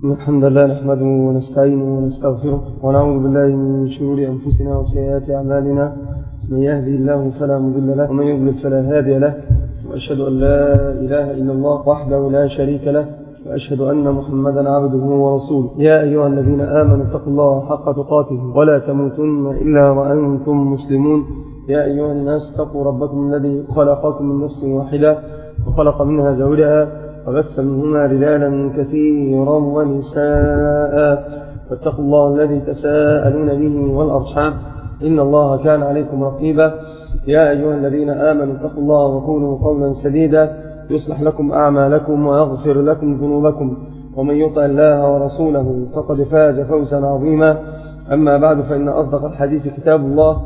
الحمد لله نحمده ونستعينه ونستغفره ونعوذ بالله من شرور أنفسنا وسيئات أعمالنا. من يهدي الله فلا مضل له ومن يضلل فلا هادي له، وأشهد أن لا إله إلا الله وحده لا شريك له، وأشهد أن محمدا عبده ورسوله. يا أيها الذين آمنوا اتقوا الله حق تقاته ولا تموتن إلا وأنتم مسلمون. يا أيها الناس اتقوا ربكم الذي خلقكم من نفس واحدة وخلق منها زوجها وبث منهما رجالا كثيرا ونساء، واتقوا الله الذي تساءلون به والأرحام إن الله كان عليكم رقيبا. يا أيها الذين آمنوا اتقوا الله وقولوا قولا سديدا يصلح لكم أعمالكم ويغفر لكم ذنوبكم، ومن يطع الله ورسوله فقد فاز فوزا عظيما. أما بعد، فإن أصدق الحديث كتاب الله،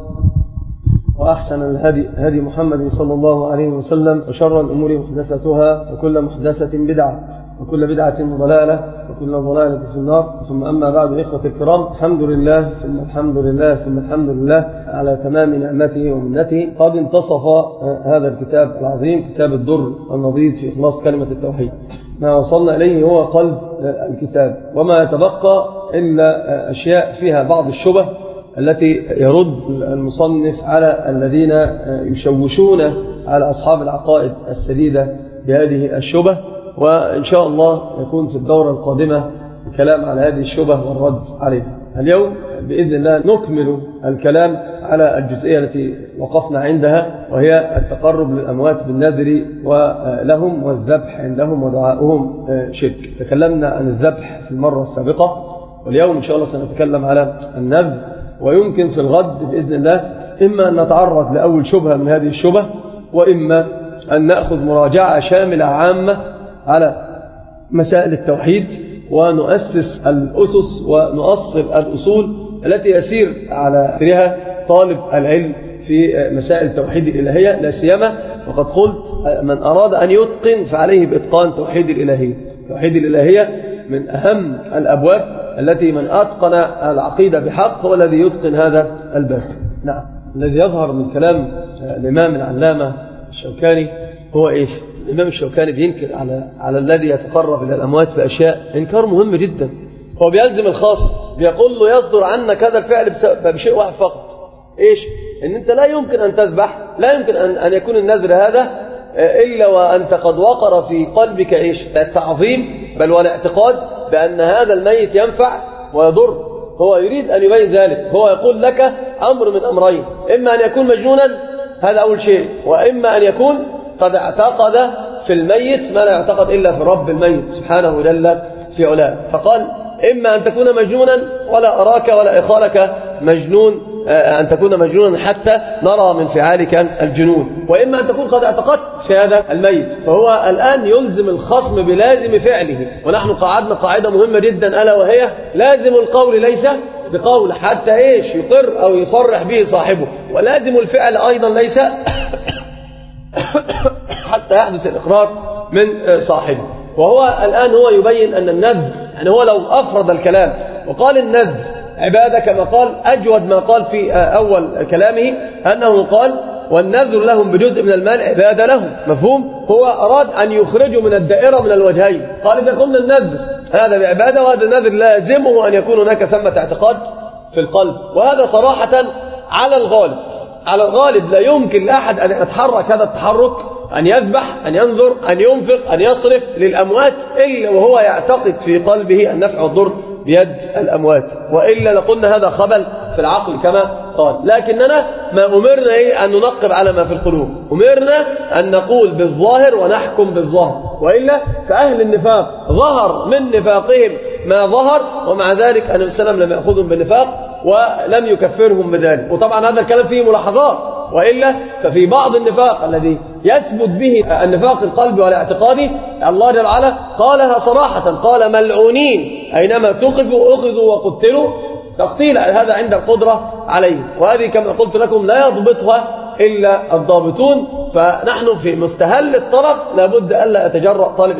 وأحسن الهدي هدي محمد صلى الله عليه وسلم، وشر الأمور محدثتها، وكل محدثة بدعة، وكل بدعة ضلالة، وكل ضلالة في النار. ثم أما بعد، إخوة الكرام، الحمد لله ثم الحمد لله ثم الحمد لله على تمام نعمته ومنته. قد انتصف هذا الكتاب العظيم، كتاب الدر النضيد في إخلاص كلمة التوحيد. ما وصلنا إليه هو قلب الكتاب، وما يتبقى إلا أشياء فيها بعض الشبه التي يرد المصنف على الذين يشوشون على أصحاب العقائد السديدة بهذه الشبه. وإن شاء الله يكون في الدورة القادمة الكلام على هذه الشبه والرد عليها. اليوم بإذن الله نكمل الكلام على الجزئية التي وقفنا عندها، وهي التقرب للأموات بالنذر ولهم، والذبح عندهم ودعاؤهم شرك. تكلمنا عن الذبح في المرة السابقة، واليوم إن شاء الله سنتكلم على النذر. ويمكن في الغد بإذن الله إما أن نتعرض لأول شبهة من هذه الشبه، وإما أن نأخذ مراجعة شاملة عامة على مسائل التوحيد، ونؤسس الأسس ونؤصل الأصول التي يسير على أثرها طالب العلم في مسائل التوحيد الإلهية، لا سيما وقد قلت من أراد أن يتقن فعليه بإتقان توحيد الإلهية. توحيد الإلهية من أهم الأبواب التي من أتقن العقيدة بحق هو الذي يتقن هذا الباب. نعم، الذي يظهر من كلام الإمام العلامة الشوكاني هو إيش؟ الإمام الشوكاني بينكر على الذي يتقرب إلى الأموات بأشياء إنكار مهم جدا. هو بيلزم الخاص، بيقول له يصدر عنك هذا الفعل بشيء واحد فقط، إيش؟ إن أنت لا يمكن أن تذبح، لا يمكن أن يكون النذر هذا إلا وأنت قد وقر في قلبك إيش؟ التعظيم بل والاعتقاد بأن هذا الميت ينفع ويضر. هو يريد أن يبين ذلك. هو يقول لك أمر من أمرين: إما أن يكون مجنونا، هذا أول شيء، وإما أن يكون قد اعتقد في الميت ما لا يعتقد إلا في رب الميت سبحانه جل في علاه. فقال: إما أن تكون مجنونا ولا أراك ولا إخالك مجنون، أن تكون مجنونا حتى نرى من فعالك الجنون، وإما أن تكون قد اعتقدت في هذا الميت. فهو الآن يلزم الخصم بلازم فعله. ونحن قاعدنا قاعدة مهمة جدا، ألا وهي لازم القول ليس بقول حتى إيش يقر أو يصرح به صاحبه، ولازم الفعل أيضا ليس حتى يحدث الإقرار من صاحبه. وهو الآن هو يبين أن النذر، يعني هو لو أفرد الكلام وقال النذر عبادة كما قال، أجود ما قال في أول كلامه أنه قال: والنذر لهم بجزء من المال عبادة لهم. مفهوم؟ هو أراد أن يخرجوا من الدائرة من الوجهين. قال: إذا قلنا النذر هذا بعبادة، وهذا النذر لازمه أن يكون هناك ثمة اعتقاد في القلب. وهذا صراحة على الغالب. على الغالب لا يمكن لأحد أن يتحرك هذا التحرك، أن يذبح، أن ينذر، أن ينفق، أن يصرف للأموات، إلا وهو يعتقد في قلبه النفع والضر بيد الأموات، وإلا لقلنا هذا خبل في العقل كما قال. لكننا ما أمرنا أن ننقب على ما في القلوب، أمرنا أن نقول بالظاهر ونحكم بالظاهر، وإلا فأهل النفاق ظهر من نفاقهم ما ظهر، ومع ذلك النبي صلى الله عليه وسلم لم يأخذهم بالنفاق ولم يكفرهم بذلك. وطبعا هذا الكلام فيه ملاحظات، وإلا ففي بعض النفاق الذي يثبت به النفاق القلبي والاعتقادي الله جل وعلا قالها صراحة، قال: ملعونين أينما ثقفوا أخذوا وقتلوا تقتيلا. هذا عند القدرة عليه، وهذه كما قلت لكم لا يضبطها إلا الضابطون. فنحن في مستهل الطلب لابد ألا يتجرأ طالب العلم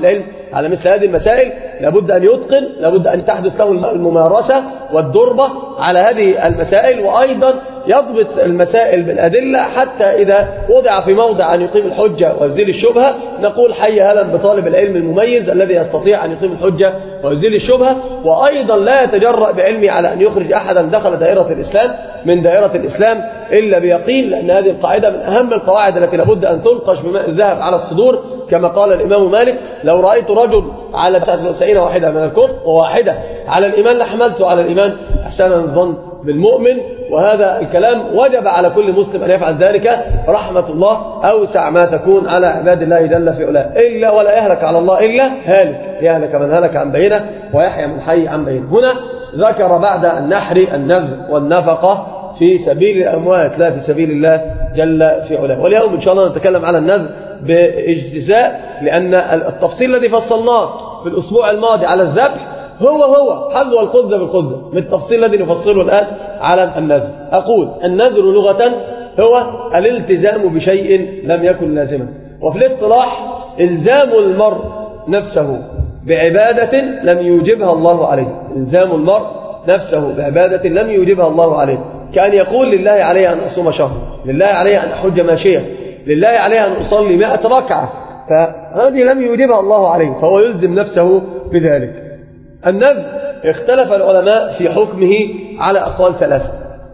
على مثل هذه المسائل لابد أن يتقن، لابد أن تحدث له الممارسة والدربة على هذه المسائل، وأيضا يضبط المسائل بالأدلة حتى إذا وضع في موضع أن يقيم الحجة ويزيل الشبهة نقول حي هلا بطالب العلم المميز الذي يستطيع أن يقيم الحجة ويزيل الشبهة. وأيضا لا يتجرأ بعلمه على أن يخرج أحدا دخل دائرة الإسلام من دائرة الإسلام إلا بيقين، لأن هذه القاعدة من أهم القواعد التي لابد أن تلقش بماء الذهب على الصدور، كما قال الإمام مالك: لو رأيت رجل على 99 واحدة من الكفر وواحدة على الإيمان لحملته على الإيمان إحسانا الظن بالمؤمن. وهذا الكلام وجب على كل مسلم أن يفعل ذلك. رحمة الله أوسع ما تكون على عباد الله جل في علاه، إلا ولا يهلك على الله إلا هالك، يهلك من هلك عن بينه ويحيى من حي عن بينه. هنا ذكر بعد النحر النذر والنفقة في سبيل الأموات لا في سبيل الله جل في علاه. واليوم إن شاء الله نتكلم على النذر باجتزاء، لأن التفصيل الذي فصلناه في الأسبوع الماضي على الذبح هو حذو الخبز بالخبز من التفصيل الذي نفصله الآن على النذر. أقول النذر لغة هو الالتزام بشيء لم يكن لازما، وفي الاصطلاح إلزام المرء نفسه بعبادة لم يوجبها الله عليه. إلزام المرء نفسه بعبادة لم يوجبها الله عليه، كأن يقول: لله علي أن أصوم شهر، لله علي أن أحج ماشية، لله علي أن أصلي 100 ركعة، فهذه لم يوجبها الله عليه فهو يلزم نفسه بذلك. النذر اختلف العلماء في حكمه على أقوال ثلاثة.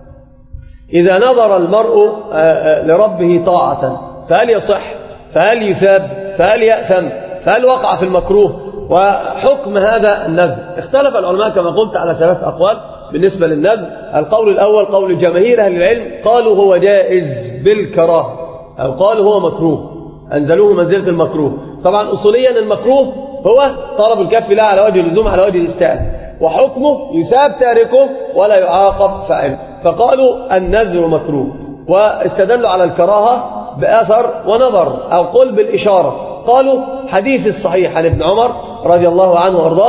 إذا نظر المرء لربه طاعة فهل يصح؟ فهل يثاب؟ فهل يأثم؟ فهل وقع في المكروه؟ وحكم هذا النذر اختلف العلماء كما قلت على 3 أقوال بالنسبة للنذر. القول الأول قول جماهير أهل العلم، قالوا هو جائز بالكراهة، أو قالوا هو مكروه، أنزلوه منزلة المكروه. طبعا أصوليا المكروه هو طلب الكف لا على وجه اللزوم على وجه الاستئانة، وحكمه يثاب تاركه ولا يعاقب فاعله، فقالوا النذر مكروه. واستدلوا على الكراهة بأثر ونظر أو قل بالإشارة. قالوا حديث الصحيح عن ابن عمر رضي الله عنه وارضاه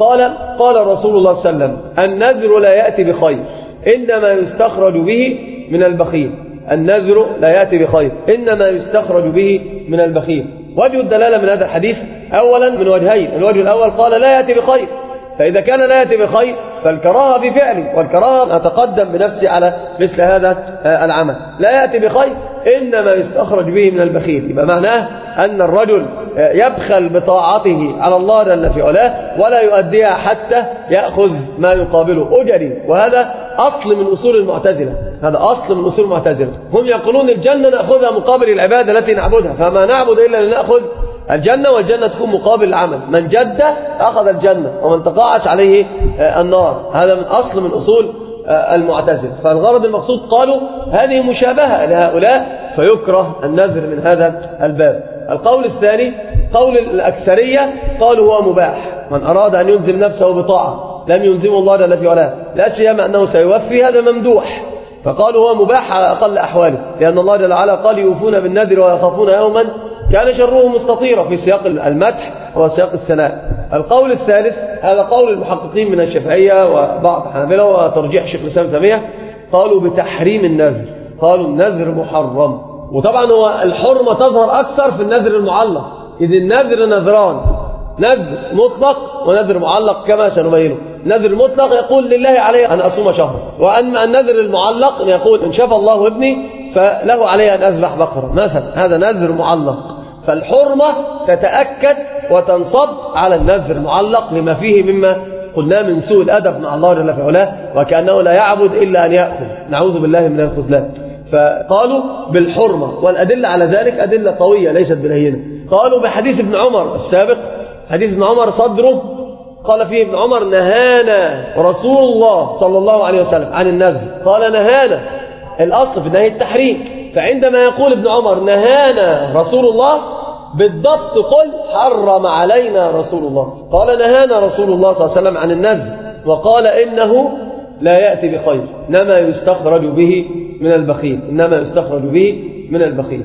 قال رسول الله صلى الله عليه وسلم: النذر لا يأتي بخير إنما يستخرج به من البخيل. النذر لا يأتي بخير إنما يستخرج به من البخيل. وجه الدلالة من هذا الحديث أولا من وجهين. الوجه الأول قال لا يأتي بخير، فإذا كان لا يأتي بخير فالكراهة في فعله، والكراهة أتقدم بنفسي على مثل هذا العمل. لا يأتي بخير إنما يستخرج به من البخيل، يبقى معناه أن الرجل يبخل بطاعته على الله جل في علاه ولا يؤديها حتى يأخذ ما يقابله أجري. وهذا أصل من أصول المعتزلة، هذا أصل من أصول المعتزلة. هم يقولون الجنة نأخذها مقابل العبادة التي نعبدها، فما نعبد إلا لنأخذ الجنة، والجنة تكون مقابل العمل. من جد أخذ الجنة ومن تقاعس عليه النار. هذا من أصل من أصول المعتزلة. فالغرض المقصود قالوا هذه مشابهة لهؤلاء فيكره النذر من هذا الباب. القول الثاني قول الأكثرية، قالوا هو مباح. من أراد أن يلزم نفسه بطاعة لم يلزمه الله جل في علاه، لا سيما أنه سيوفي، هذا ممدوح، فقالوا هو مباح على أقل أحواله، لأن الله جل وعلا قال: يوفون بالنذر ويخافون يوما كان شره مستطيرا، في سياق المدح وسياق الثناء. القول الثالث هذا قول المحققين من الشافعية وبعض الحنابلة وترجيح شيخ الإسلام ابن تيمية، قالوا بتحريم النذر، قالوا النذر محرم. وطبعا هو الحرمة تظهر أكثر في النذر المعلق، إذ النذر نذران: نذر مطلق ونذر معلق كما سنبينه. النذر المطلق يقول لله علي أن أصوم شهرا، وأما النذر المعلق يقول إن شفى الله ابني فله علي أن أذبح بقرة مثلا، هذا نذر معلق. فالحرمة تتأكد وتنصب على النذر المعلق لما فيه مما قلنا من سوء الأدب مع الله جل في علاه، وكأنه لا يعبد إلا أن يأخذ، نعوذ بالله من الخذلان. فقالوا بالحرمة، والأدلة على ذلك أدلة قوية ليست بالهينة. قالوا بحديث ابن عمر السابق، حديث ابن عمر صدره قال فيه ابن عمر: نهانا رسول الله صلى الله عليه وسلم عن النذر. قال نهانا، الأصل في النهي التحريم، فعندما يقول ابن عمر نهانا رسول الله بالضبط قل حرم علينا رسول الله. قال نهانا رسول الله صلى الله عليه وسلم عن النذر، وقال إنه لا يأتي بخير إنما يستخرج به من البخيل، إنما يستخرج به من البخيل.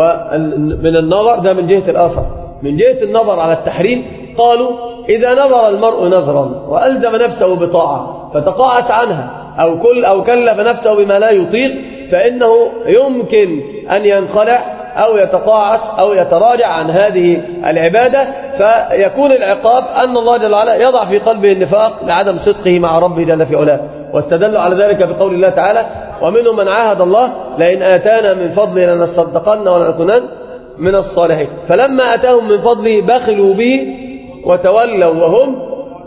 ومن النظر ده من جهة الآثر. من جهة النظر على التحريم قالوا إذا نظر المرء نظرا وألزم نفسه بطاعة فتقاعس عنها أو كلف نفسه بما لا يطيق، فإنه يمكن أن ينخلع أو يتقاعس أو يتراجع عن هذه العبادة، فيكون العقاب أن الله جل وعلا يضع في قلبه النفاق لعدم صدقه مع ربه جل في علاه. واستدلوا على ذلك بقول الله تعالى: ومنهم من عاهد الله لئن آتانا من فضله لنصدقن ولنكونن من الصالحين، فلما أتاهم من فضله بخلوا به وتولوا وهم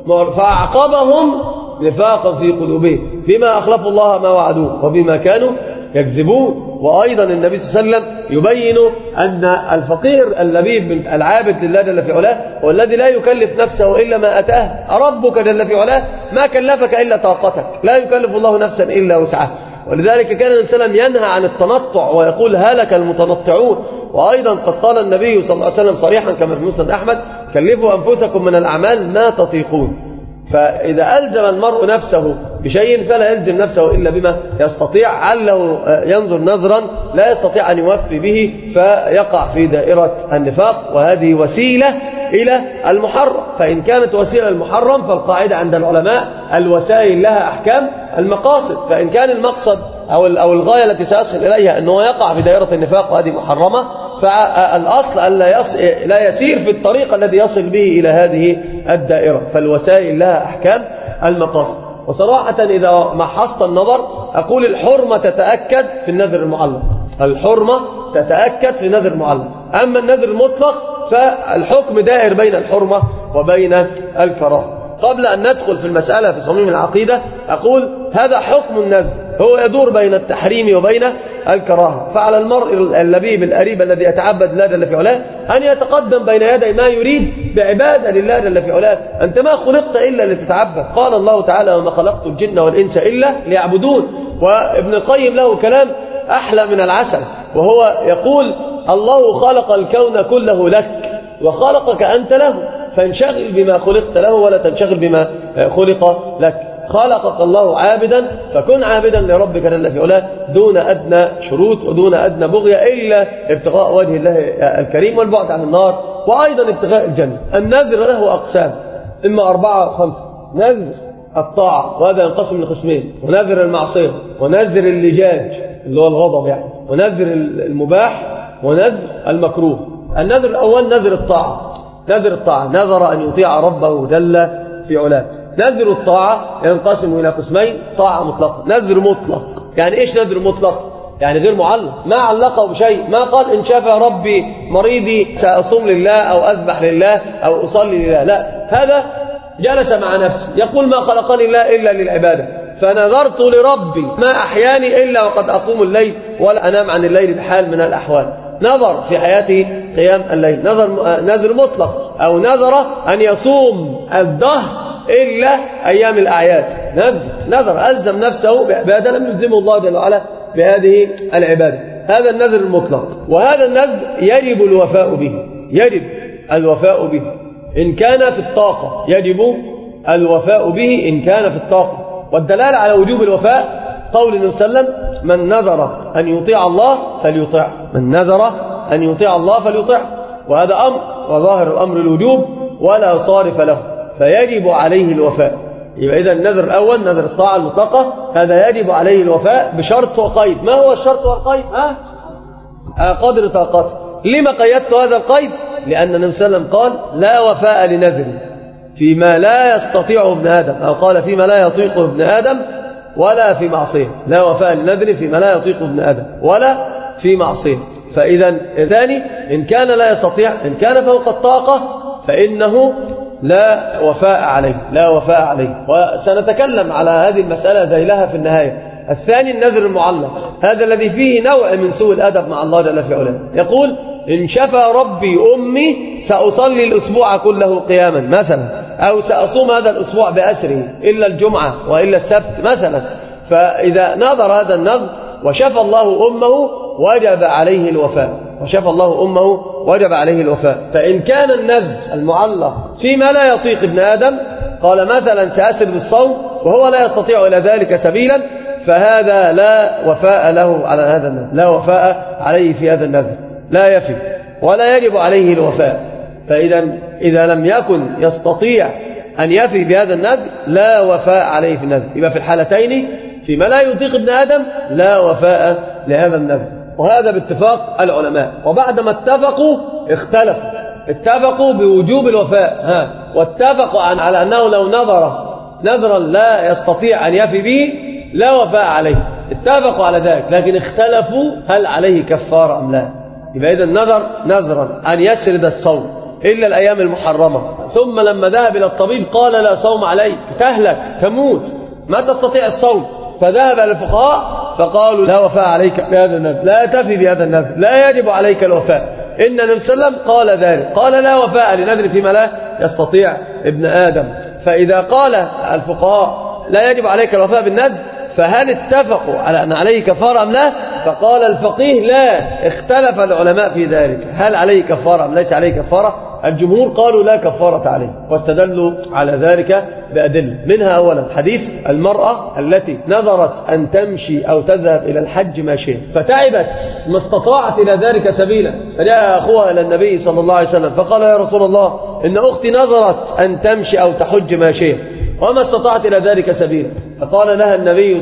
فأعقبهم نفاقا في قلوبهم بما أخلفوا الله ما وعدوه وبما كانوا يكذبون. وأيضا النبي صلى الله عليه وسلم يبين أن الفقير اللبيب العابد لله جل في علاه هو الذي لا يكلف نفسه إلا ما أتاه. ربك جل في علاه ما كلفك إلا طاقتك، لا يكلف الله نفسا إلا وسعها. ولذلك كان النبي صلى الله عليه وسلم ينهى عن التنطع ويقول: هلك المتنطعون. وأيضا قد قال النبي صلى الله عليه وسلم صريحا كما في مسند أحمد: كلفوا أنفسكم من الأعمال ما تطيقون. فإذا ألزم المرء نفسه بشيء فلا يلزم نفسه إلا بما يستطيع، عله ينظر نظرا لا يستطيع أن يوفي به فيقع في دائرة النفاق، وهذه وسيلة إلى المحرم. فإن كانت وسيلة المحرم فالقاعدة عند العلماء: الوسائل لها أحكام المقاصد. فإن كان المقصد أو الغاية التي سيصل إليها أنه يقع في دائرة النفاق وهذه محرمة، فالأصل أن لا يسير في الطريق الذي يصل به إلى هذه الدائرة. فالوسائل لها أحكام المقاصد. وصراحة إذا محصت النظر أقول: الحرمة تتأكد في النذر المعلق، الحرمة تتأكد في النذر المعلق. أما النذر المطلق فالحكم دائر بين الحرمة وبين الكراهة. قبل أن ندخل في المسألة في صميم العقيدة أقول: هذا حكم النذر، هو يدور بين التحريم وبين الكراهة. فعلى المرء اللبيب الأريب الذي يتعبد الله جل في علاه أن يتقدم بين يدي ما يريد بعبادة لله جل في علاه. أنت ما خلقت إلا لتتعبد. قال الله تعالى: وما خلقت الجن والإنس إلا ليعبدون. وابن القيم له كلام أحلى من العسل، وهو يقول: الله خلق الكون كله لك وخلقك أنت له، فانشغل بما خلقت له ولا تنشغل بما خلق لك. خلقك الله عابدا فكن عابدا لربك جل في علاه دون أدنى شروط ودون أدنى بغية إلا ابتغاء وجه الله الكريم والبعد عن النار، وأيضا ابتغاء الجنة. النذر له أقسام، إما 4 أو 5: نذر الطاعة وهذا ينقسم لقسمين، ونذر المعصية، ونذر اللجاج اللي هو الغضب يعني، ونذر المباح، ونذر المكروه. النذر الأول نذر الطاعة. نذر الطاعة نذر أن يطيع ربه جل في علاه. نذر الطاعة ينقسم إلى قسمين: طاعة مطلقة، نذر مطلق. يعني إيش نذر مطلق؟ يعني غير معلق، ما علقه بشيء، ما قال إن شفى ربي مريضي سأصوم لله أو أذبح لله أو أصلي لله، لا، هذا جلس مع نفسه يقول: ما خلقني الله إلا للعبادة، فنذرت لربي ما أحياني إلا وقد أقوم الليل ولا أنام عن الليل بحال من الأحوال. نذر في حياته قيام الليل، نذر مطلق. أو نذر أن يصوم الدهر إلا أيام الأعياد، نذر ألزم نفسه بعبادة لم يلزمه الله جل وعلا بهذه العبادة. هذا النذر المطلق. وهذا النذر يجب الوفاء به، يجب الوفاء به إن كان في الطاقة، يجب الوفاء به إن كان في الطاقة. والدلالة على وجوب الوفاء قول النبي صلى الله عليه وسلم: من نذر أن يطيع الله فليطع، من نذر أن يطيع الله فليطع. وهذا أمر، وظاهر الأمر الوجوب ولا صارف له، فيجب عليه الوفاء. يبقى إذا النذر الأول نذر الطاعة المطلقة، هذا يجب عليه الوفاء بشرط وقيد. ما هو الشرط والقيد؟ قدر طاقته. لما قيدت هذا القيد؟ لأن النبي صلى الله عليه وسلم قال: لا وفاء لنذر فيما لا يستطيعه ابن آدم، أو قال: فيما لا يطيقه ابن آدم ولا في معصية. لا وفاء لنذر فيما لا يطيقه ابن آدم ولا في معصية. فإذا الثاني إن كان لا يستطيع، إن كان فوق الطاقة فإنه لا وفاء عليه، لا وفاء عليه. وسنتكلم على هذه المسألة ذيلها في النهاية. الثاني النذر المعلق، هذا الذي فيه نوع من سوء الأدب مع الله جل في علاه. يقول: إن شفى ربي أمي سأصلي الأسبوع كله قياما مثلا، أو سأصوم هذا الأسبوع بأسره إلا الجمعة وإلا السبت مثلا. فإذا نظر هذا النذر وشفى الله أمه وجب عليه الوفاء، وشفى الله أمه وجب عليه الوفاء. فإن كان النذر المعلق فيما لا يطيق ابن آدم، قال مثلا سأسر بالصوم وهو لا يستطيع إلى ذلك سبيلا، فهذا لا وفاء له على هذا النذر، لا وفاء عليه في هذا النذر، لا يفي ولا يجب عليه الوفاء. فإذا لم يكن يستطيع أن يفي بهذا النذر لا وفاء عليه في النذر. يبقى في الحالتين فيما لا يطيق ابن آدم لا وفاء لهذا النذر. وهذا باتفاق العلماء. وبعدما اتفقوا اختلفوا، اتفقوا بوجوب الوفاء واتفقوا على أنه لو نذرا لا يستطيع أن يفي به لا وفاء عليه، اتفقوا على ذلك، لكن اختلفوا هل عليه كفارة أم لا. يبقى إذا نذرا أن يسرد الصوم إلا الأيام المحرمة، ثم لما ذهب إلى الطبيب قال لا صوم عليك، تهلك تموت ما تستطيع الصوم، فذهب إلى الفقهاء فقالوا لا وفاء عليك بهذا النذر، لا تفي بهذا النذر، لا يجب عليك الوفاء. إن النبي صلى الله عليه وسلم قال ذلك، قال لا وفاء لنذر فيما لا يستطيع ابن آدم. فإذا قال الفقهاء لا يجب عليك الوفاء بالنذر، فهل اتفقوا على أن عليه كفارة أم لا؟ فقال الفقيه لا، اختلف العلماء في ذلك، هل عليه كفارة أم ليس عليه كفارة؟ الجمهور قالوا لا كفارة عليه، واستدلوا على ذلك بأدلة، منها أولا حديث المرأة التي نذرت أن تمشي أو تذهب إلى الحج ماشية فتعبت ما استطاعت إلى ذلك سبيلا، فجاء أخوها إلى النبي صلى الله عليه وسلم فقال يا رسول الله إن أختي نذرت أن تمشي أو تحج ماشية وما استطاعت إلى ذلك سبيلا، فقال له النبي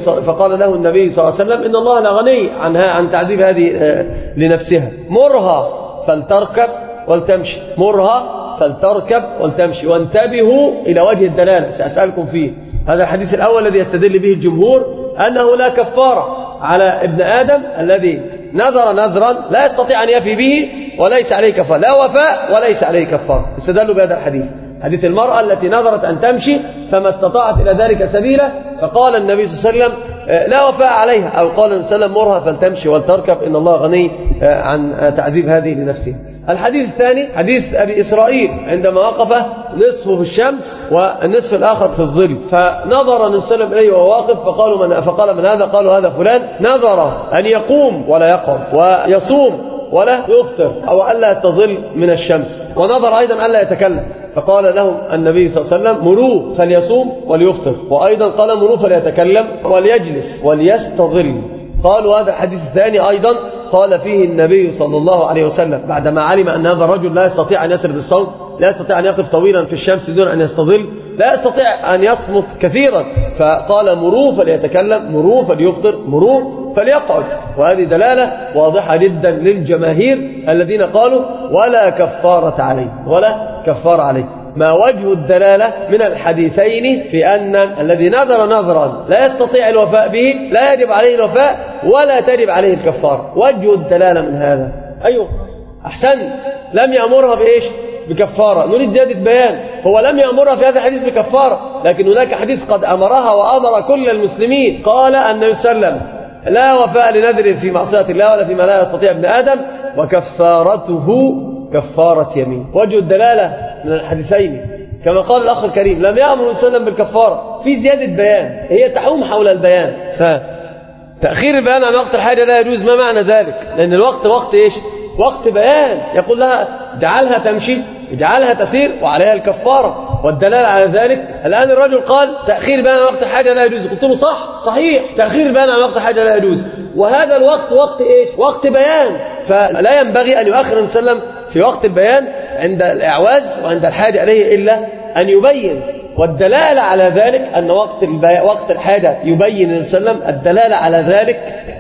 صلى الله عليه وسلم إن الله لغني عنها عن تعذيب هذه لنفسها، مرها فلتركب ولتمشي، مرها فلتركب ولتمشي. وانتبهوا إلى وجه الدلالة سأسألكم فيه، هذا الحديث الأول الذي يستدل به الجمهور أنه لا كفارة على ابن آدم الذي نذرا لا يستطيع أن يفي به وليس عليه كفارة، لا وفاء وليس عليه كفارة، استدلوا بهذا الحديث، حديث المرأة التي نذرت أن تمشي فما استطاعت إلى ذلك سبيلا، فقال النبي صلى الله عليه وسلم لا وفاء عليها، أو قال النبي صلى الله عليه وسلم مرها فلتمشي ولتركب إن الله غني عن تعذيب هذه لنفسه. الحديث الثاني حديث أبي إسرائيل عندما وقف نصفه في الشمس والنصف الآخر في الظل، فنظر النبي صلى الله عليه وسلم إليه وهو واقف فقال من هذا؟ قالوا هذا فلان نظر أن يقوم ولا يقعد ويصوم ولا يفطر أو ألا يستظل من الشمس، ونظر أيضا ألا يتكلم، فقال لهم النبي صلى الله عليه وسلم مروه فليصوم وليفطر، وأيضا قال مروه فليتكلم وليجلس وليستظل. قالوا هذا الحديث الثاني أيضا قال فيه النبي صلى الله عليه وسلم بعدما علم أن هذا الرجل لا يستطيع أن يسرد الصوم، لا يستطيع أن يقف طويلا في الشمس دون أن يستظل، لا يستطيع أن يصمت كثيرا، فقال مروه فليتكلم، مروه فليفطر، مروه فليقعد. وهذه دلالة واضحة جدا للجماهير الذين قالوا ولا كفارة عليه، ولا كفارة عليه. ما وجه الدلالة من الحديثين في أن الذي نذرا لا يستطيع الوفاء به لا يجب عليه الوفاء ولا تجب عليه الكفارة؟ وجه الدلالة من هذا أيوه أحسنت، لم يأمرها بإيش؟ بكفارة. نريد زيادة بيان، هو لم يأمرها في هذا الحديث بكفارة، لكن هناك حديث قد أمرها وأمر كل المسلمين، قال النبي صلى الله عليه وسلم لا وفاء لنذر في معصية الله ولا فيما لا يستطيع ابن آدم وكفارته كفارة يمين. وجه الدلالة من الحديثين كما قال الأخ الكريم لم يأمر النبي صلى الله عليه وسلم بالكفارة، في زيادة بيان هي تحوم حول البيان. تأخير البيان عن وقت الحاجة لا يجوز، ما معنى ذلك؟ لأن الوقت وقت إيش؟ وقت بيان، يقول لها اجعلها تمشي اجعلها تسير وعليها الكفارة، والدلالة على ذلك الآن الرجل قال تأخير البيان عن وقت الحاجة لا يجوز، قلت له صحيح تأخير البيان عن وقت الحاجة لا يجوز، وهذا الوقت وقت إيش؟ وقت بيان، فلا ينبغي أن يؤخر النبي صلى الله عليه وسلم في وقت البيان عند الإعواز وعند الحاجة إليه إلا أن يبين. والدلالة على ذلك أن وقت الحاجة يبين النبي صلى الله عليه وسلم، الدلالة على ذلك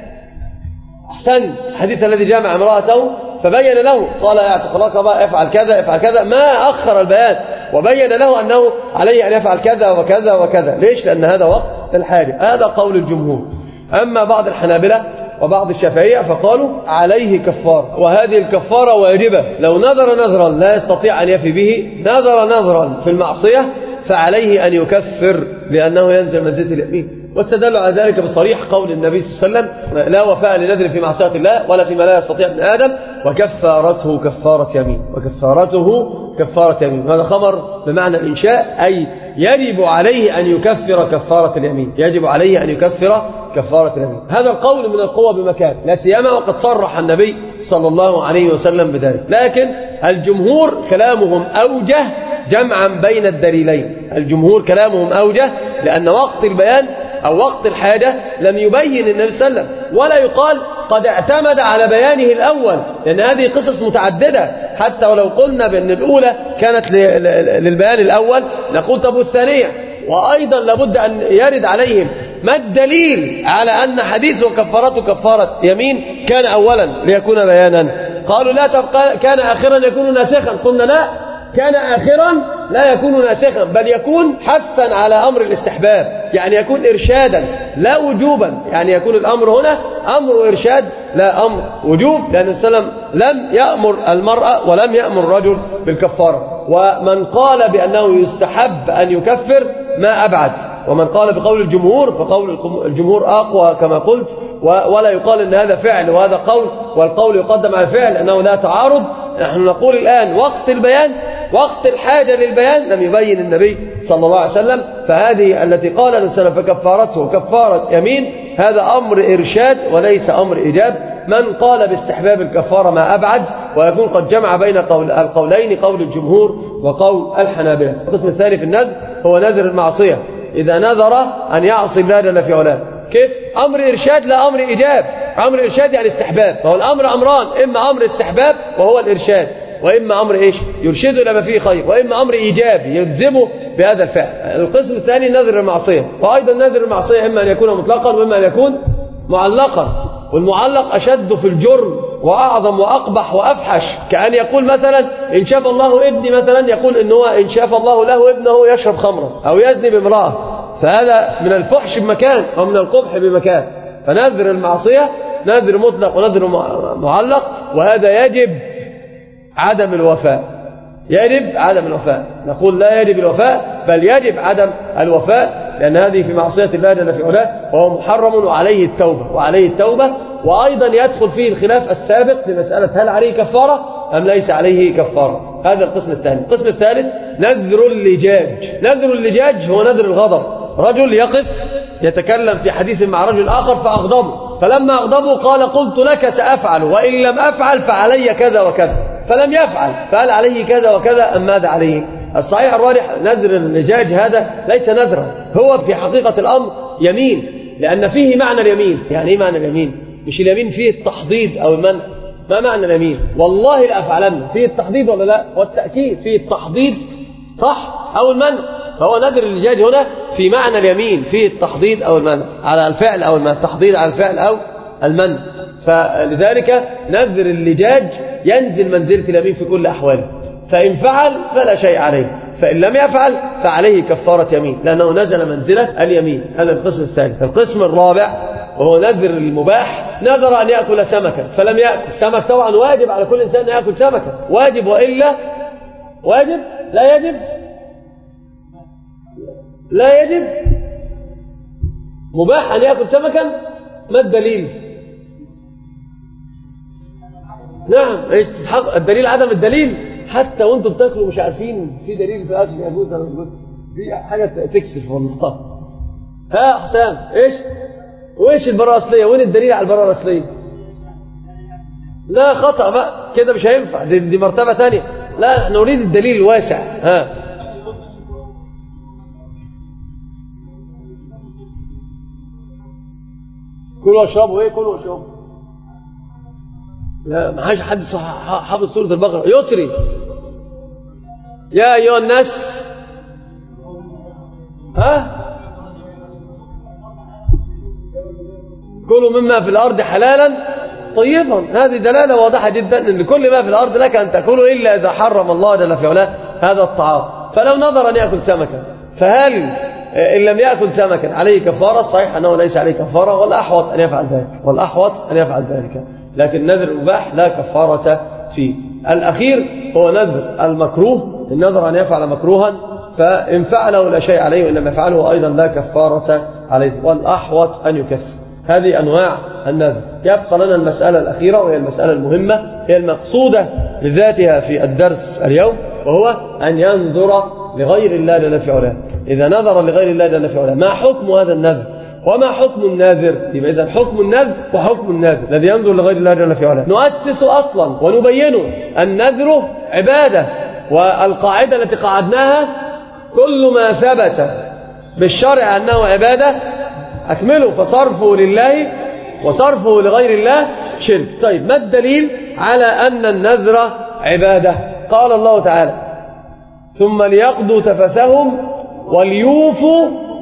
أحسن الحديث الذي جامع امرأته فبين له قال اعتق رقبة افعل كذا افعل كذا، ما أخر البيان وبين له أنه عليه أن يفعل كذا وكذا وكذا. ليش؟ لأن هذا وقت الحاجة. هذا قول الجمهور. أما بعض الحنابلة وبعض الشافعية فقالوا عليه كفارة، وهذه الكفارة واجبة. لو نذرا لا يستطيع أن يفي به، نذرا في المعصية فعليه أن يكفر لأنه ينزل منزلة اليمين. واستدلوا على ذلك بصريح قول النبي صلى الله عليه وسلم لا وفاء لنذر في معصية الله ولا فيما لا يستطيع ابن آدم وكفارته كفارة يمين، وكفارته كفارة يمين. هذا خبر بمعنى الإنشاء، أي يجب عليه أن يكفر كفارة اليمين، يجب عليه أن يكفر كفارة اليمين. هذا القول من القوة بمكان، لا سيما وقد صرح النبي صلى الله عليه وسلم بذلك. لكن الجمهور كلامهم أوجه جمعا بين الدليلين، الجمهور كلامهم أوجه لأن وقت البيان أو وقت الحاجة لم يبين النبي صلى الله عليه وسلم، ولا يقال قد اعتمد على بيانه الأول، لأن هذه قصص متعددة. حتى ولو قلنا بأن الأولى كانت للبيان الأول نقول طب والثانية، وأيضا لابد أن يرد عليهم ما الدليل على أن حديث وكفارته كفارة يمين كان أولا ليكون بيانا؟ قالوا لا تبقى كان آخرا يكون ناسخا. قلنا لا، كان آخرا لا يكون ناسخا، بل يكون حثا على أمر الاستحباب، يعني يكون إرشادا لا وجوبا، يعني يكون الأمر هنا أمر إرشاد لا أمر وجوب، لأن السلام لم يأمر المرأة ولم يأمر الرجل بالكفارة. ومن قال بأنه يستحب أن يكفر ما أبعد، ومن قال بقول الجمهور فقول الجمهور أقوى كما قلت، ولا يقال أن هذا فعل وهذا قول، والقول يقدم على الفعل أنه لا تعارض. نحن نقول الآن وقت البيان، وقت الحاجة للبيان لم يبين النبي صلى الله عليه وسلم، فهذه التي قال الإنسان فكفارته كفارة يمين هذا أمر إرشاد وليس أمر إيجاب. من قال باستحباب الكفارة ما أبعد، ويكون قد جمع بين القولين، قول الجمهور وقول الحنابلة. القسم الثاني في النذر هو نذر المعصية، إذا نذر أن يعصي الله جل في علاه. كيف؟ أمر إرشاد لا أمر إيجاب. أمر إرشاد يعني استحباب، فهو الأمر أمران، إما أمر استحباب وهو الإرشاد، وإما أمر إيش يرشده إلى ما فيه خير، وإما أمر إيجابي يلزمه بهذا الفعل. القسم الثاني نذر المعصية، وأيضا نذر المعصية إما أن يكون مطلقا وإما أن يكون معلقا، والمعلق أشد في الجرم وأعظم وأقبح وأفحش، كأن يقول مثلا إن شاف الله ابني، مثلا يقول إن هو إن شاف الله له ابنه يشرب خمرا أو يزني بامرأة، فهذا من الفحش بمكان ومن القبح بمكان. فنذر المعصية نذر مطلق ونذر معلق، وهذا يجب عدم الوفاء، يجب عدم الوفاء. نقول لا يجب الوفاء، بل يجب عدم الوفاء، لأن هذه في معصية الله جل في علاه، وهو محرم وعليه التوبة. وأيضا يدخل فيه الخلاف السابق في مسألة هل عليه كفارة أم ليس عليه كفارة. هذا القسم الثاني. القسم الثالث نذر اللجاج. نذر اللجاج هو نذر الغضب. رجل يقف يتكلم في حديث مع رجل آخر فأغضبه، فلما أغضبه قال قلت لك سأفعل، وإن لم أفعل فعلي كذا وكذا، فلم يفعل، فهل عليه كذا وكذا أم ماذا عليه؟ الصحيح الراجح نذر اللجاج هذا ليس نذرا، هو في حقيقة الأمر يمين، لأن فيه معنى اليمين. يعني إيه معنى اليمين؟ مش اليمين فيه التحضيض أو المنع. ما معنى اليمين؟ والله لأفعلن، فيه التحضيض ولا لا؟ والتأكيد فيه التحضيض صح أو المنع. فهو نذر اللجاج هنا في معنى اليمين، فيه التحضيض أو المنع على الفعل أو المنع، التحضيض على الفعل أو المنع. فلذلك نذر اللجاج ينزل منزلة اليمين في كل أحواله، فإن فعل فلا شيء عليه، فإن لم يفعل فعليه كفارة يمين، لأنه نزل منزلة اليمين. هذا القسم الثالث. القسم الرابع وهو نذر المباح، نذر أن يأكل سمكا فلم يأكل. السمك طبعا واجب على كل إنسان أن يأكل سمكا، واجب وإلا واجب، لا يجب، لا يجب، مباح أن يأكل سمكا. ما الدليل؟ نعم، ايش تتحقق الدليل؟ عدم الدليل. حتى وانتم بتاكلوا مش عارفين في دليل في الاكل يجوز ولا يجوز، دي حاجه تكسف والله. ها حسام، ايش وايش البراءه الاصليه؟ وين الدليل على البراءه الاصليه؟ لا خطا بقى كده، مش هينفع، دي مرتبه ثانيه. لا احنا نريد الدليل الواسع. ها كلوا واشربوا. ايه كلوا واشربوا؟ لا ما حاجة حد حافظ سورة البقرة. يسري يا أيها الناس، ها كلوا مما في الأرض حلالا طيبا. هذه دلالة واضحة جدا أن كل ما في الأرض لك أن تأكله إلا إذا حرم الله جل في علاه هذا الطعام. فلو نظر أن يأكل سمكا، فهل إن لم يأكل سمكا عليه كفارة؟ الصحيح أنه ليس عليه كفارة، والأحوط أن يفعل ذلك، والأحوط أن يفعل ذلك. لكن نذر المباح لا كفارة فيه. الأخير هو نذر المكروه، النذر أن يفعل مكروها، فإن فعله لا شيء عليه، وإن لم يفعله أيضا لا كفارة عليه، والأحوط أن يكفر. هذه أنواع النذر. يبقى لنا المسألة الأخيرة، وهي المسألة المهمة، هي المقصودة لذاتها في الدرس اليوم، وهو أن ينذر لغير الله جل في علاه. إذا نذر لغير الله جل في علاه ما حكم هذا النذر؟ وما حكم الناذر؟ يبقى إذا حكم النذر وحكم الناذر الذي ينذر لغير الله جل في علاه. نؤسس أصلا ونبينه النذر عبادة، والقاعدة التي قعدناها كل ما ثبت بالشرع أنه عبادة أكمله، فصرفه لله وصرفه لغير الله شرك. طيب ما الدليل على أن النذر عبادة؟ قال الله تعالى ثم ليقضوا تفثهم وليوفوا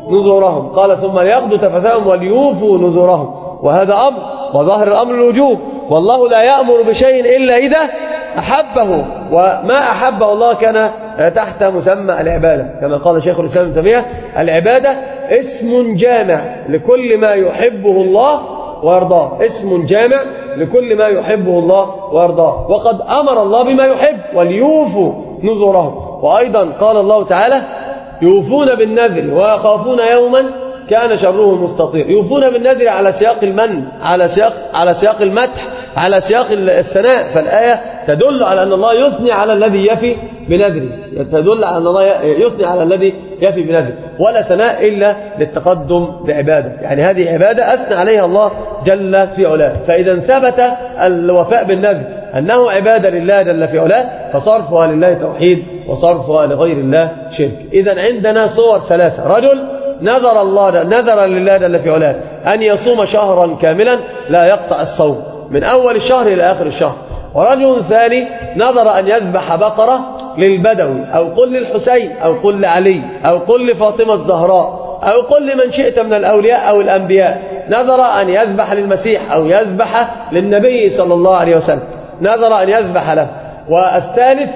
نذورهم. قال ثم ليقضوا تفثهم وليوفوا نذورهم، وهذا أمر، وظاهر الأمر الوجوب. والله لا يأمر بشيء إلا إذا أحبه، وما أحبه الله كان تحت مسمى العبادة، كما قال شيخ الإسلام ابن تيمية: العبادة اسم جامع لكل ما يحبه الله ويرضاه، اسم جامع لكل ما يحبه الله ويرضاه. وقد أمر الله بما يحب: وليوفوا نذورهم. وأيضا قال الله تعالى: يوفون بالنذر ويخافون يوما كان شره مستطير. يوفون بالنذر على سياق المن، على سياق المدح، على سياق الثناء. فالآية تدل على أن الله يثني على الذي يفي بنذره، تدل على أن الله يثني على الذي يفي بنذره، ولا ثناء إلا للتقدم بعبادة. يعني هذه عبادة أثنى عليها الله جل في علاه. فإذا ثبت الوفاء بالنذر أنه عبادة لله جل في علاه، فصرفها لله توحيد وصرفها لغير الله شرك. إذا عندنا صور ثلاثة: رجل نذر لله جل في علاه أن يصوم شهرا كاملا لا يقطع الصوم من أول الشهر إلى آخر الشهر، ورجل ثاني نذر أن يذبح بقرة للبدوي، أو قل للحسين، أو قل لعلي، أو قل لفاطمة الزهراء، أو قل لمن شئت من الأولياء أو الأنبياء. نذر أن يذبح للمسيح أو يذبح للنبي صلى الله عليه وسلم، نذر أن يذبح له. والثالث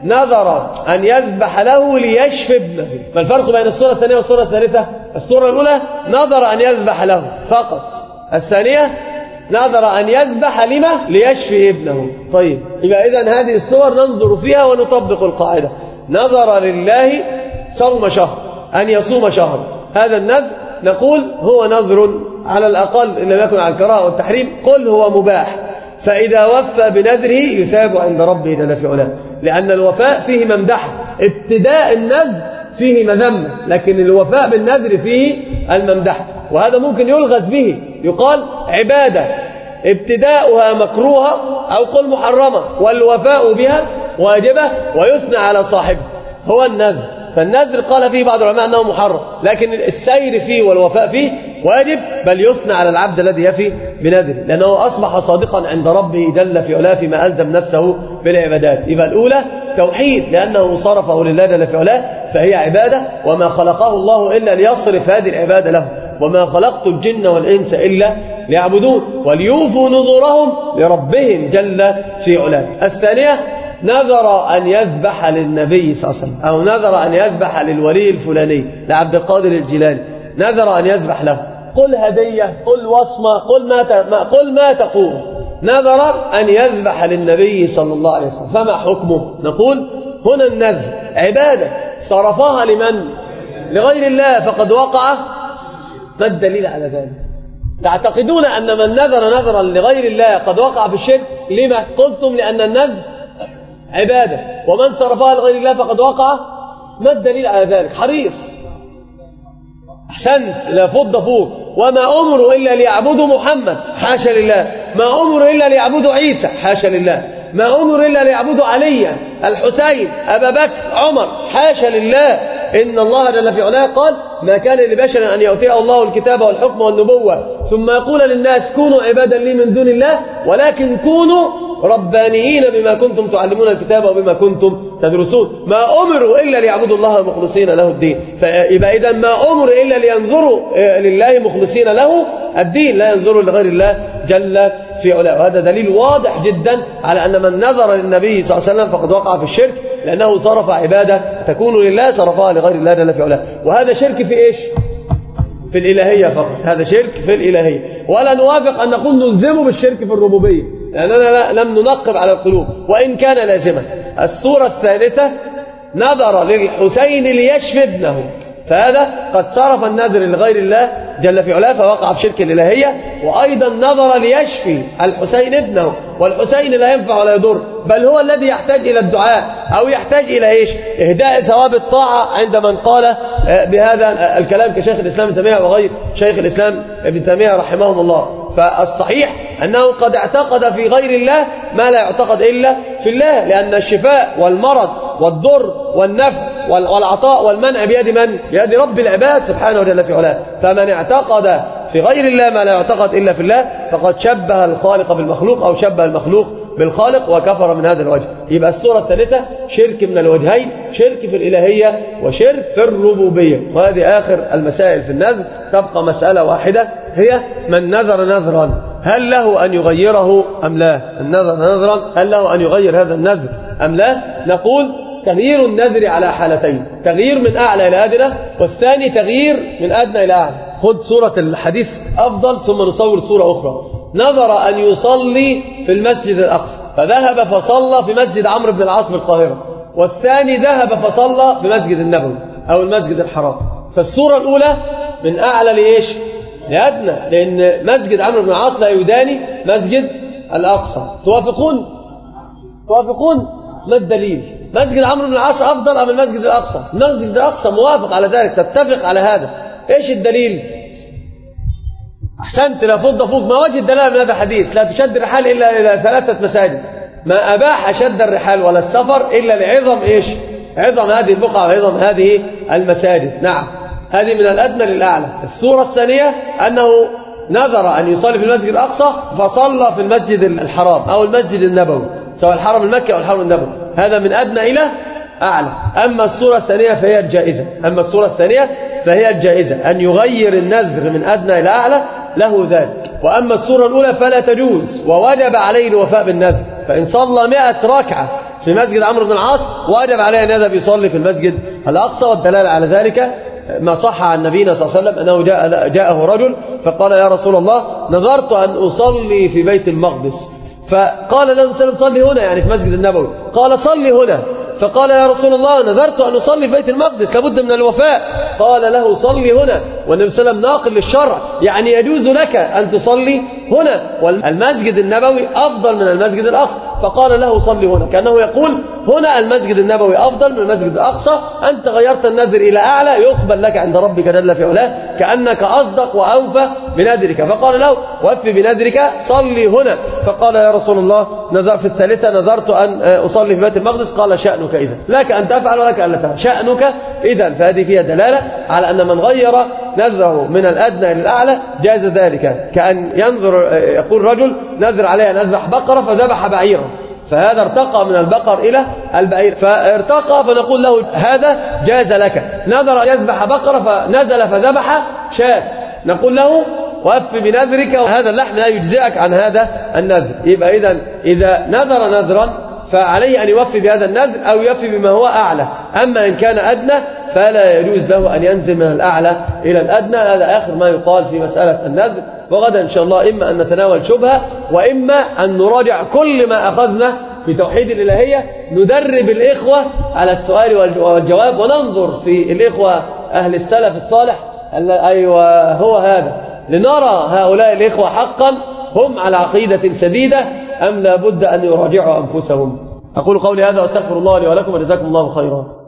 نذر أن يذبح له ليشفي ابنه. ما الفرق بين الصورة الثانية والصورة الثالثة؟ الصورة الأولى نذر أن يذبح له فقط، الثانية نذر أن يذبح لما؟ ليشفي ابنه. طيب، يبقى إذن هذه الصور ننظر فيها ونطبق القاعدة: نذر لله صوم شهر، أن يصوم شهر. هذا النذر نقول هو نذر على الأقل إن لم يكن على الكراهة والتحريم، قل هو مباح، فإذا وفى بنذره يثاب عند ربه جل في علاه، لأن الوفاء فيه ممدحة. ابتداء النذر فيه مذمة، لكن الوفاء بالنذر فيه الممدحة. وهذا ممكن يلغز به، يقال عبادة ابتداؤها مكروهة أو قل محرمة، والوفاء بها واجبة، ويثنى على صاحبه هو النذر. فالنذر قال فيه بعض العلماء أنه محرم، لكن السير فيه والوفاء فيه واجب، بل يثنى على العبد الذي يفي بنذر، لأنه أصبح صادقا عند ربه جل في علاه فيما ألزم نفسه بالعبادات. يبقى الأولى توحيد، لأنه صرفه لله جل في علاه فهي عبادة، وما خلقه الله إلا ليصرف هذه العبادة له، وما خلقت الجن والإنس إلا ليعبدون. وليوفوا نذورهم لربهم جل في علاه. الثانية نذر أن يذبح للنبي صلى الله عليه وسلم، أو نذر أن يذبح للولي الفلاني لعبد القادر الجيلاني، نذر أن يذبح له. قل هدية، قل وصمة، قل ما تقول. نذر أن يذبح للنبي صلى الله عليه وسلم، فما حكمه؟ نقول هنا النذر عبادة صرفها لمن؟ لغير الله، فقد وقع. ما الدليل على ذلك؟ تعتقدون أن من نذر نذرا لغير الله قد وقع في الشرك؟ لما؟ قلتم لأن النذر عبادة، ومن صرفها لغير الله فقد وقع. ما الدليل على ذلك؟ حريص. أحسنت، لا فض فوق. وما أمروا إلا ليعبدوا محمد، حاشا لله. ما أمروا إلا ليعبدوا عيسى، حاشا لله. ما أمروا إلا ليعبدوا علي، الحسين، أبا بكر، عمر، حاشا لله. إن الله جل في علاه قال: ما كان لبشر أن يؤتيه الله الكتاب والحكم والنبوة ثم يقول للناس كونوا عبادا لي من دون الله، ولكن كونوا ربانيين بما كنتم تعلمون الكتاب وبما كنتم تدرسون. ما أمروا إلا ليعبدوا الله مخلصين له الدين. فيبقى إذن ما أمر إلا لينظروا لله مخلصين له الدين، لا ينظروا لغير الله جل في علاه. وهذا دليل واضح جدا على أن من نظر للنبي صلى الله عليه وسلم فقد وقع في الشرك، لأنه صرف عبادة تكون لله صرفها لغير الله جل في علاه. وهذا شرك في إيش؟ في الإلهية فقط. هذا شرك في الإلهية، ولا نوافق أن نقول نلزمه بالشرك في الربوبية، لأننا لم ننقب على القلوب وإن كان لازما. الصورة الثالثة نذر للحسين ليشفي ابنه، فهذا قد صرف النذر لغير الله جل في علاه فوقع في شرك الإلهية. وأيضا نذر ليشفي الحسين ابنه، والحسين لا ينفع ولا يضر، بل هو الذي يحتاج إلى الدعاء، أو يحتاج إلى إيش؟ إهداء ثواب الطاعة عند من قال بهذا الكلام كشيخ الإسلام ابن تيمية وغير شيخ الإسلام ابن تيمية رحمهم الله. فالصحيح أنه قد اعتقد في غير الله ما لا يعتقد إلا في الله، لأن الشفاء والمرض والضر والنفع والعطاء والمنع بيد من؟ بيد رب العباد سبحانه وتعالى في علاه. فمن اعتقد في غير الله ما لا يعتقد إلا في الله فقد شبه الخالق بالمخلوق، أو شبه المخلوق بالخالق وكفر من هذا الوجه. يبقى الصورة الثالثة شرك من الوجهين، شرك في الإلهية وشرك في الربوبية. وهذه آخر المسائل في النذر. تبقى مسألة واحدة هي من نذر نذرا هل له أن يغيره أم لا؟ النذر نذرا هل له أن يغير هذا النذر أم لا؟ نقول تغيير النذر على حالتين، تغيير من أعلى إلى أدنى، والثاني تغيير من أدنى إلى أعلى. خذ صورة الحديث أفضل ثم نصور صورة أخرى. نذر أن يصلي في المسجد الأقصى فذهب فصلى في مسجد عمرو بن العاص بالقاهرة، والثاني ذهب فصلى في مسجد النبوي أو المسجد الحرام. فالصورة الأولى من أعلى لإيش؟ لأدنى، لأن مسجد عمرو بن العاص لا يداني مسجد الأقصى. توافقون؟ ما الدليل؟ مسجد عمرو بن العاص أفضل أم المسجد الأقصى؟ المسجد الأقصى موافق على ذلك، تتفق على هذا. إيش الدليل؟ أحسنت، لا فض فوق. ما وجه الدلالة من هذا الحديث؟ لا تشد الرحال إلا إلى 3 مساجد. ما أباح شد الرحال ولا السفر إلا لعظم إيش؟ عظم هذه البقعة وعظم هذه المساجد. نعم، هذه من الأدنى للأعلى. الصورة الثانية أنه نذر أن يصلي في المسجد الأقصى فصلى في المسجد الحرام أو المسجد النبوي، سواء الحرم المكي أو الحرم النبوي. هذا من أدنى إلى أعلى. أما الصورة الثانية فهي الجائزة، أن يغير النذر من أدنى إلى أعلى له ذلك. وأما الصورة الأولى فلا تجوز، ووجب عليه الوفاء بالنذر. فإن صلى 100 ركعة في مسجد عمرو بن العاص وجب عليه أن يذهب يصلي في المسجد الأقصى. والدلالة على ذلك ما صح عن نبينا صلى الله عليه وسلم أنه جاءه رجل فقال يا رسول الله نذرت أن أصلي في بيت المقدس، فقال له سلم صلي هنا، يعني في مسجد النبوي. قال صلي هنا، فقال يا رسول الله نذرت أن أصلي في بيت المقدس لابد من الوفاء. قال له صلي هنا، والنبي صلى الله عليه وسلم ناقل للشرع، يعني يجوز لك أن تصلي هنا، والمسجد النبوي أفضل من المسجد الأقصى. فقال له صلي هنا، كأنه يقول هنا المسجد النبوي أفضل من المسجد الأقصى، أنت غيرت النذر إلى أعلى يقبل لك عند ربك جل في علاه، كأنك أصدق وأوفى بنذرك. فقال له وفي بنذرك صلي هنا. فقال يا رسول الله في الثالثة نذرت أن أصلي في بيت المقدس. قال شأنك إذن، لك أن تفعل ولك أن لا تفعل، شأنك إذن. فهذه فيها دلالة على أن من غير نذره من الأدنى إلى الأعلى جاز ذلك. كأن ينظر يقول رجل نذر عليه أن أذبح بقرة فذبح بعيرا، فهذا ارتقى من البقر إلى البعير، فارتقى فنقول له هذا جاز لك. نذر أن يذبح بقرة فنزل فذبح شاة، نقول له وأف بنذرك، وهذا اللحم لا يجزئك عن هذا النذر. يبقى إذا نذر نذرا فعليه أن يوفي بهذا النذر أو يوفي بما هو أعلى. أما إن كان أدنى فلا يجوز له أن ينزل من الأعلى إلى الأدنى. هذا آخر ما يقال في مسألة النذر. وغدا إن شاء الله إما أن نتناول شبهة وإما أن نراجع كل ما أخذنا في توحيد الإلهية، ندرب الإخوة على السؤال والجواب، وننظر في الإخوة أهل السلف الصالح. أيوة هو هذا، لنرى هؤلاء الإخوة حقا هم على عقيدة سديدة أم لا بد أن يراجعوا أنفسهم. أقول قولي هذا وأستغفر الله لي ولكم وجزاكم الله خيرا.